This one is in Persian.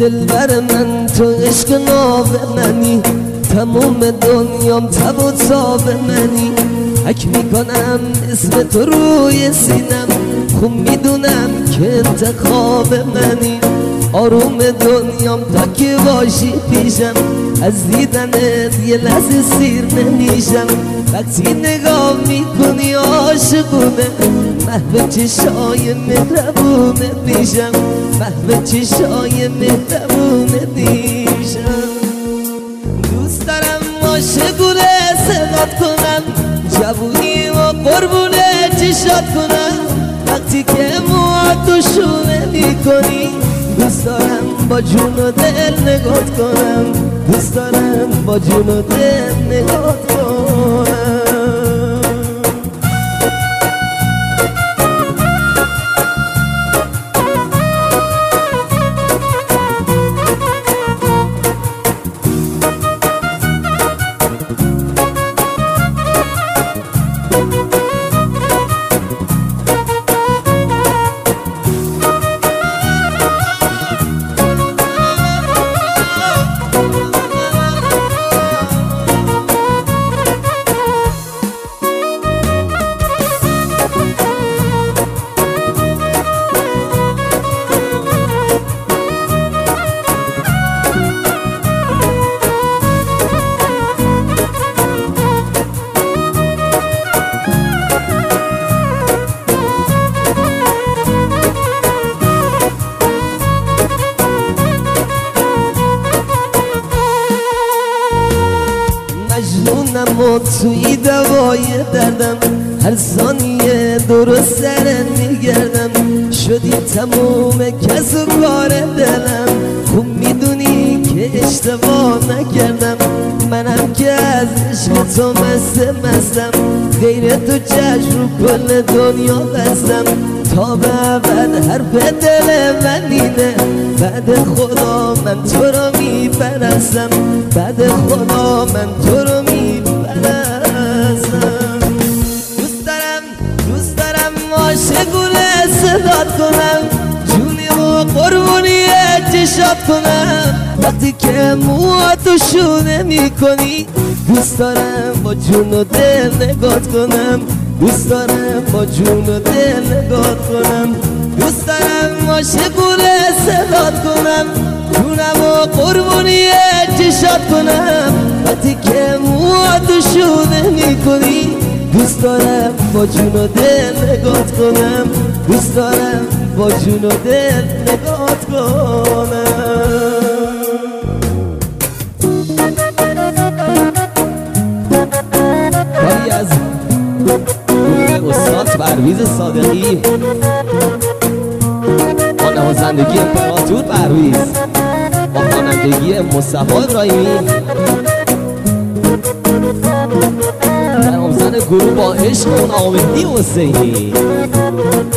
دلبر من تو عشق ناب منی، تموم دنیام تب و تاب منی. حک میکنم اسم تو روی سینم، خوب میدونم که انتخاب منی. آروم دنیام تا که باشی پیشم، از دیدنت یه لحظه سیر نمیشم. وقتی نگاه میکنی عاشقونه، محو چشای مهربونه میشم، محو چشای مهربونه میشم. دوست دارم عاشقونه صدات کنم، جوونی و قربونه چشات کنم. وقتی که موهاتو شونه میکنی، دوست دارم با جون و دل نگات کنم، دوست دارم با جون و دل نگات کنم. مجنونم و توی دوای دردم، هر ثانیه درست سرت میگردم. شدی تموم کس و کار دلم، خوب میدونی که اشتباه نکردم. منم که از عشق تو مستم، غیر تو چشم رو کل دنیا بستم. تا به ابد حرف دل من اینه، بعد خدا من تو رو میپرستم، بعد خدا من تو رو میپرستم. دوست دارم عاشقونه صدات کنم، جونی و قربونی چشات کنم. وقتی که موهاتو شونه میکنی، دوست دارم با جون و دل نگات کنم، دوست دارم با جون و دل نگات کنم. دوست دارم عاشقونه صدات کنم، جونم و قربونی چشات کنم. وقتی که موهاتو شونه میکنی، دوست دارم با جون و دل نگات کنم، دوست دارم با جون و دل نگات کنم. کاری از استاد پرویز صادقی با نوازندگی امپراتور پرویز، با خوانندگی مصطفی ابراهیمی، درآمزن گروه با عشق و ناامیدی حسینی.